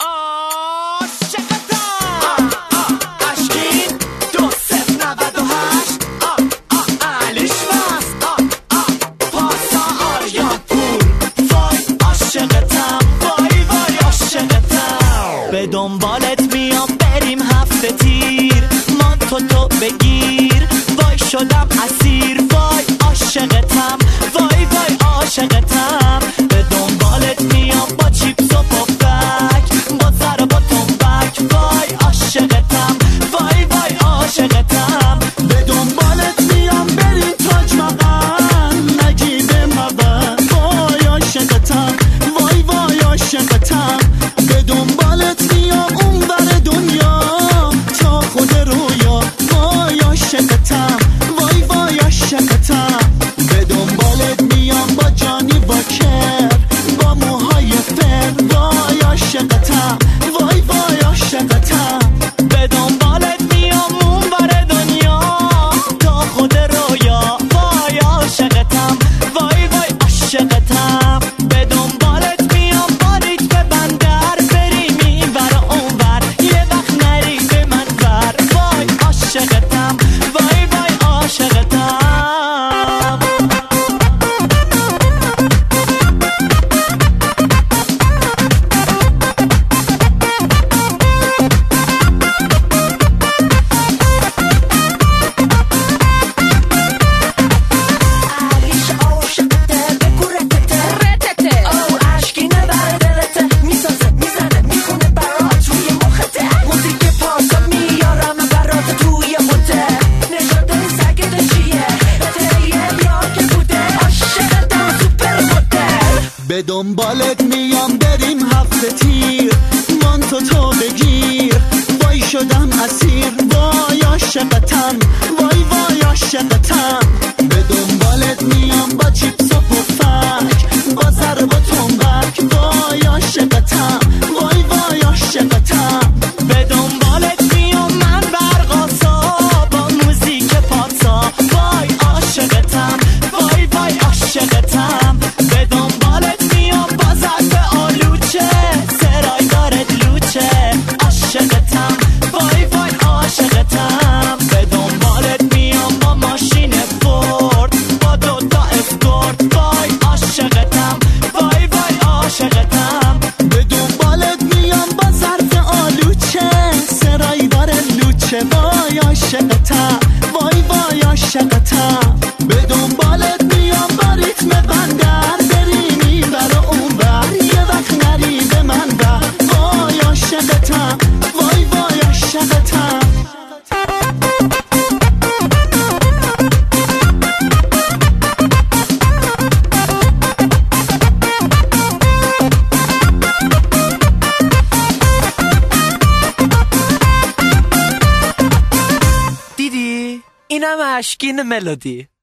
به دنبالت میام بریم هفته تیر، مانتو بگیر، وای شدم اسیر، وای عاشقتم، وای وای عاشقتم. به دنبالت میام با چیپس و پفک، با سر و با تنبک، وای عاشقتم، وای وای عاشقتم. به دنبالت میام بریم تاج محل، نگیب مبر، وای عاشقتم، وای وای عاشقتم. به دنبالت میام اونور دنیا تا خود رویا، وای عاشقتم، وای وای عاشقتم. به دنبالت میام با جانی واکر، با موهای فر، وای عاشقتم، وای وای عاشقتم. به دنبالت میام اونور دنیا تا خود رویا، وای عاشقتم، وای وای عاشقتم. به دنبالت میام با ریتم بندر، بریم اینور و اونور، یه وقت نری به من ور، وای عاشقتم، وای وای عاشقتم. به دنبالت میام بریم هفته تیر، مانتو بگیر، وای شدم اسیر، وای عاشقتم، وای وای عاشقتم. به دنبالت میام با چیپس و پفک، با ضرب و تنبک، وای عاشقتم، وای وای عاشقتم. به دنبالت میام من برقاسا، با موزیک پاتسا، وای عاشقتم، وای وای عاشقتم. به دنبالت میام با ظرف آلوچه، سرای دارد لوچه، عاشقتم، وای وای عاشقتم. به دنبالت میام با ماشین فورد، با دوتا اسکورت، وای عاشقتم، وای وای عاشقتم. به دنبالت میام با ظرف آلوچه، سرای دارد لوچه، وای عاشقتم، وای وای عاشقتم. به دنبالت میام با ریتم بندر، بریم اینور و اونور، یه وقت نری به من ور، وای عاشقتم، وای وای عاشقتم. دیدی؟ اینم اشکین ملودی.